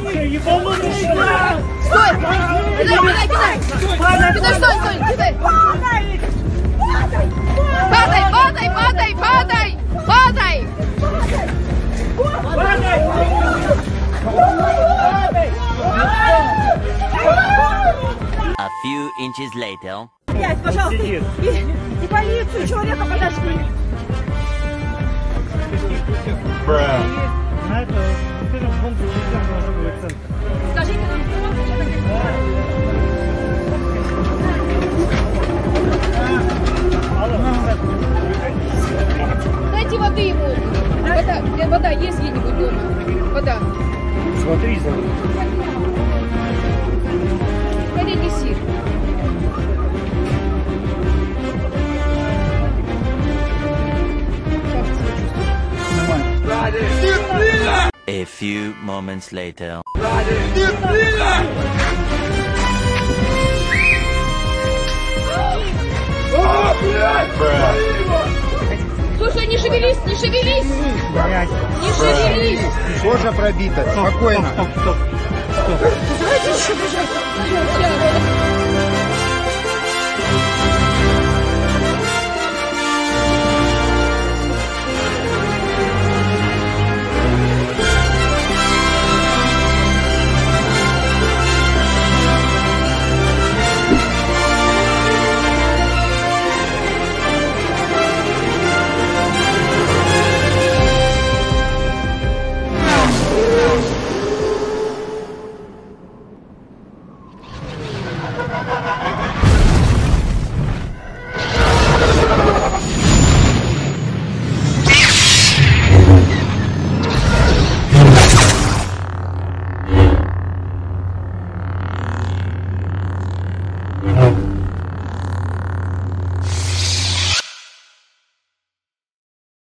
Стой! Кидай! Кидай, стой, кидай! Падай! A few inches later. Пожалуйста, и полицию, человека подожди. Скажите нам, что я так и знаю. Дайте воды ему. Вода есть где-нибудь дома? Вода. Смотри, Ходи, неси. A few moments later. Слушай, не шевелись! Не шевелись! Кожа пробита. Спокойно. Давайте еще бежать.